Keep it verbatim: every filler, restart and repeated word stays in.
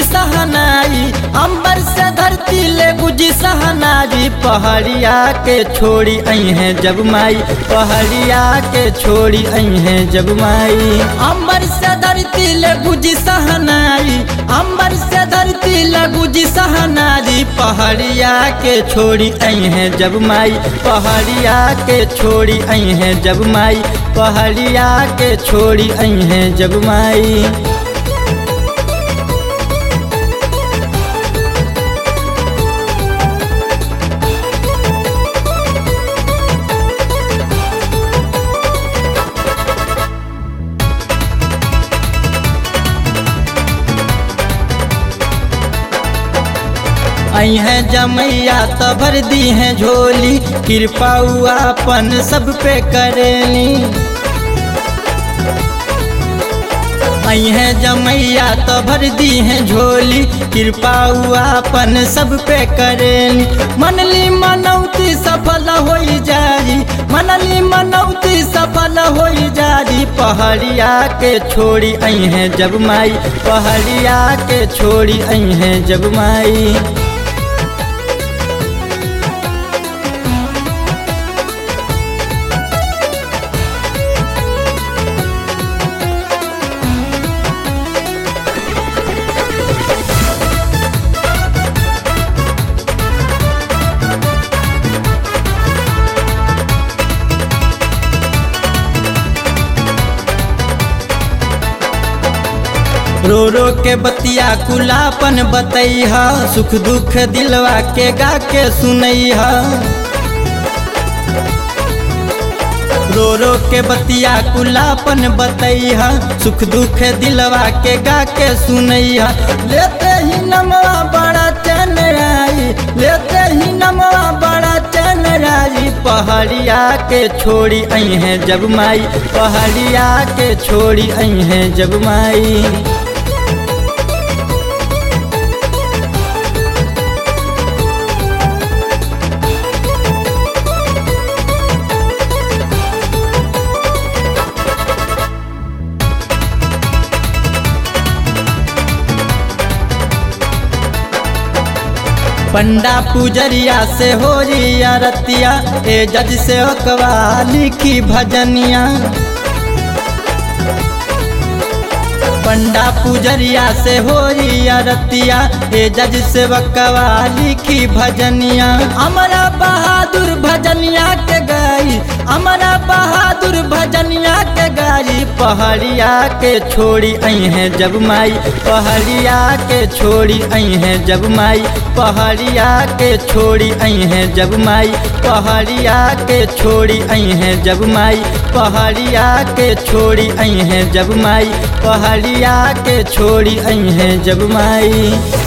सहनाई, अंबर से धरती ले गुजी सहनाई। पहाड़िया के छोड़ी आई हैं जब माई, पहाड़िया के छोड़ी आई हैं जब माई। अंबर से धरती ले गुजी सहनाई, अंबर से धरती ले गुजी सहनाई। पहाड़िया के छोड़ी आई हैं जब माई, पहाड़िया के छोड़ी आई हैं जब माई, पहाड़िया के छोड़ी आई हैं जब माई। आई हैं जमैया तो भर दी हैं झोली, कृपा अपन सब पे करेली। आई हैं जमैया तो भर दी हैं झोली, कृपा अपन सब पे करेली। मनली मनौती सफल हो जारी, मनली मनौती सफल हो जारी। पहाड़िया के छोड़ी आई हैं जब माई, पहाड़िया के छोड़ी आई हैं जब माई। रो रो के बतिया कुलापन बतैहा, सुख दुख दिलवा के गा के सुनैहा। रो रो के बतिया कुलापन बतैहा, सुख दुख दिलवा के गा के सुनैहा। लेते ही नमवा बड़ा चैन आई, लेते ही नमवा बड़ा चैन आई। पहाड़िया के छोड़ी आई हैं जब माई, पहाड़िया के छोड़ी आई हैं जब माई। पंडा पुजरिया से हो रिया रतिया, ए जज से ओकवा लिखी भजनिया। पंडा पुजरिया से हो रिया रतिया, ए जज से ओकवा लिखी भजनिया। हमारा बहादुर भजनिया के गाई, हमारा बहादुर भजनिया के गाई। पहाड़िया के छोड़ी आई हैं जब माई, पहाड़िया के छोड़ी आई हैं जब माई, पहाड़िया के छोड़ी आई हैं जब माई, पहाड़िया के छोड़ी आई हैं जब माई, पहाड़िया के छोड़ी आई हैं जब माई, पहाड़िया के छोड़ी आई हैं जब माई।